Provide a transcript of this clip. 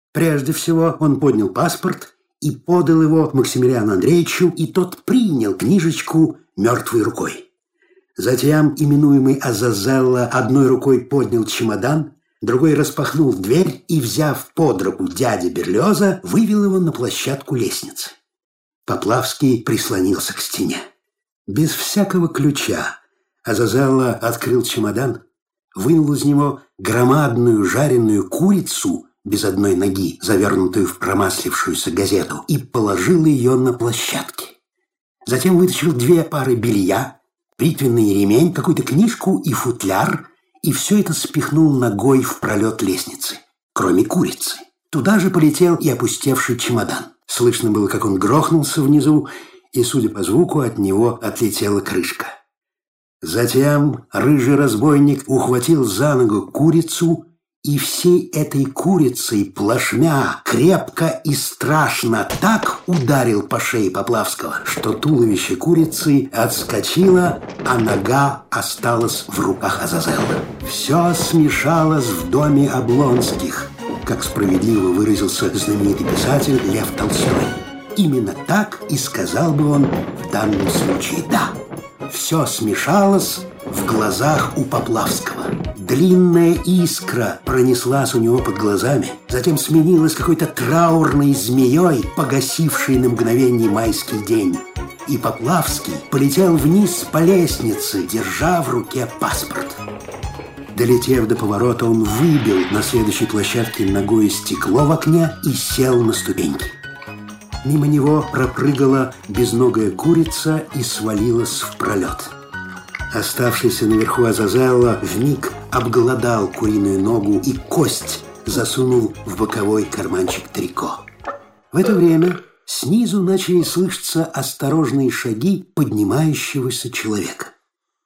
Прежде всего он поднял паспорт и подал его Максимилиану Андреевичу, и тот принял книжечку мертвой рукой. Затем именуемый Азазелло одной рукой поднял чемодан, другой распахнул дверь и, взяв под руку дядя Берлиоза, вывел его на площадку лестницы. Поплавский прислонился к стене. Без всякого ключа Азазелло открыл чемодан, вынул из него громадную жареную курицу без одной ноги, завернутую в промаслившуюся газету, и положил ее на площадке. Затем вытащил 2 пары белья, бритвенный ремень, какую-то книжку и футляр, и все это спихнул ногой в пролет лестницы, кроме курицы. Туда же полетел и опустевший чемодан. Слышно было, как он грохнулся внизу, и, судя по звуку, от него отлетела крышка. Затем рыжий разбойник ухватил за ногу курицу и всей этой курицей плашмя, крепко и страшно так ударил по шее Поплавского, что туловище курицы отскочило, а нога осталась в руках Азазелло. Все смешалось в доме Облонских, как справедливо выразился знаменитый писатель Лев Толстой. Именно так и сказал бы он в данном случае. Да, все смешалось в глазах у Поплавского. Длинная искра пронеслась у него под глазами, затем сменилась какой-то траурной змеей, погасившей на мгновение майский день. И Поплавский полетел вниз по лестнице, держа в руке паспорт. Долетев до поворота, он выбил на следующей площадке ногой стекло в окне и сел на ступеньки. Мимо него пропрыгала безногая курица и свалилась в пролет. Оставшийся наверху Азазелло вмиг обглодал куриную ногу и кость засунул в боковой карманчик трико. В это время снизу начали слышаться осторожные шаги поднимающегося человека.